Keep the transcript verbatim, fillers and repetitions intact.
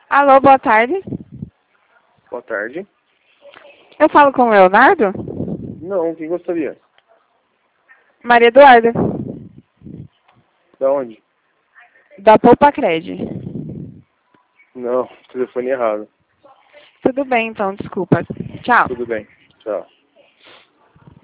Alô, boa tarde. Boa tarde. Eu falo com o Leonardo? Não, quem gostaria? Maria Eduarda. Da onde? Da Poupa Cred. Não, telefone errado. Tudo bem, então, desculpa. Tchau. Tudo bem. Tchau.